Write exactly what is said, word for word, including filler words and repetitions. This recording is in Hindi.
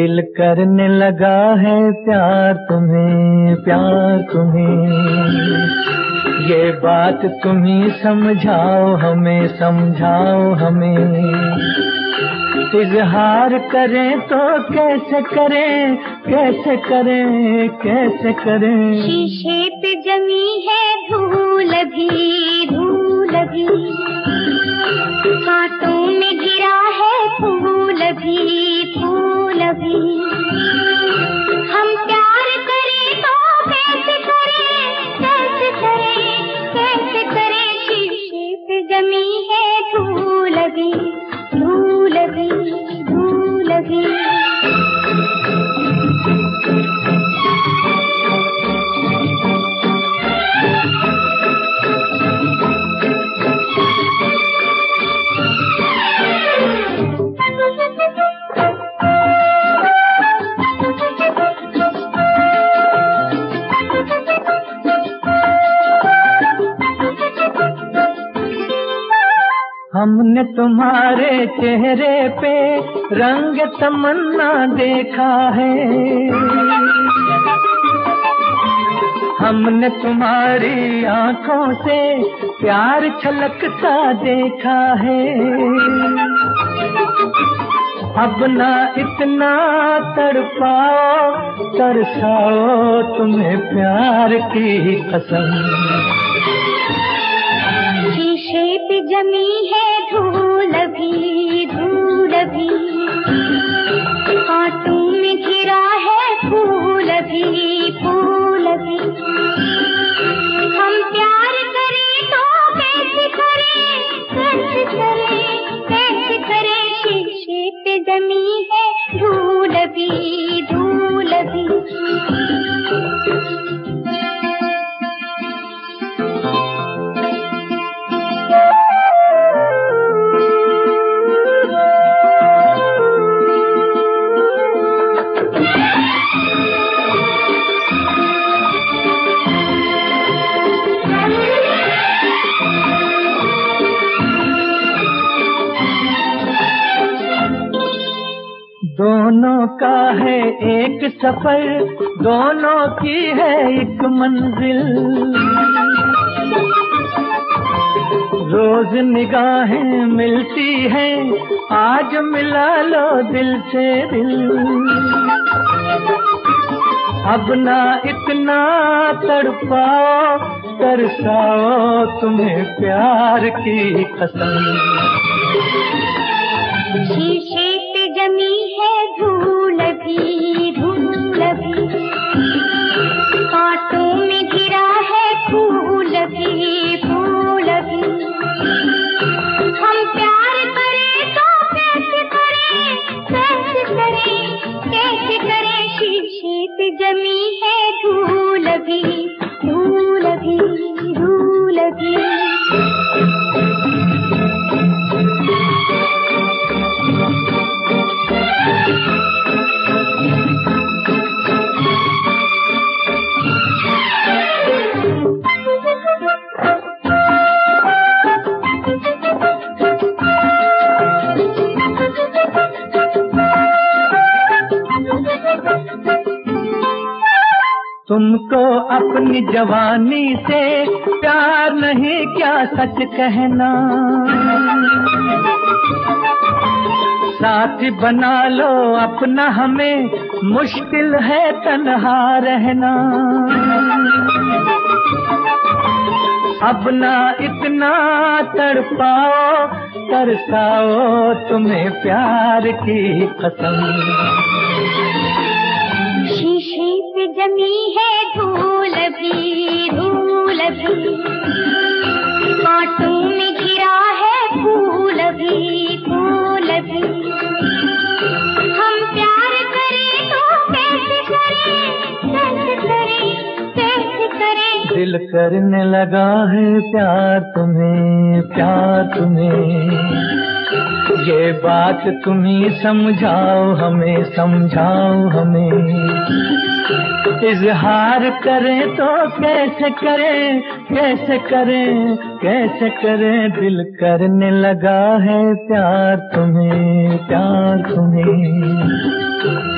दिल करने लगा है प्यार तुम्हें, प्यार तुम्हें। ये बात तुम ही समझाओ हमें, समझाओ हमें। इजहार करें तो कैसे करें, कैसे करें, कैसे करें। शीशे पे जमी है धूल भी, धूल भी। कांटों में गिरा है फूल भी, फूल भी। हम प्यार करें तो कैसे करें, कैसे करें, कैसे करें। शीशे पे जमी है धूल भी, धूल भी, धूल भी। हमने तुम्हारे चेहरे पे रंग तमन्ना देखा है, हमने तुम्हारी आंखों से प्यार छलकता देखा है। अब ना इतना तड़पाओ, तरसाओ तुम्हें प्यार की कसम। शीशे पे जमी है धूल भी, धूल भी। कांटों में घिरा है फूल भी, फूल भी। हम प्यार करें तो कैसे करें, कैसे करें, कैसे करें। शीशे पे जमी है धूल भी, धूल भी। दोनों का है एक सफर, दोनों की है एक मंजिल। रोज निगाहें मिलती हैं, आज मिला लो दिल से दिल। अब ना इतना तड़पाओ, तरसाओ तुम्हें प्यार की कसम। शीशे पे जमी है धूल भी, धूल भी। कांटों में घिरा है फूल भी, फूल भी। हम प्यार करें तो कैसे करें, कैसे करें, कैसे करें। शीशे पे जमी है धूल भी, धूल भी, धूल भी। तुमको अपनी जवानी से प्यार नहीं क्या सच कहना। साथी बना लो अपना हमें, मुश्किल है तन्हा रहना। अब ना इतना तड़पाओ, तरसाओ तुम्हें प्यार की कसम। शीशे पे जमी है धूल भी, धूल भी। कांटों में घिरा है फूल भी, फूल भी। हम प्यार करें तो कैसे करें, कैसे करें, कैसे करें। दिल करने लगा है प्यार तुम्हें, प्यार तुम्हें। ये बात तुम ही समझाओ हमें, समझाओ हमें। इजहार करें तो कैसे करें, कैसे करें, कैसे करें। दिल करने लगा है प्यार तुम्हें, प्यार तुम्हें।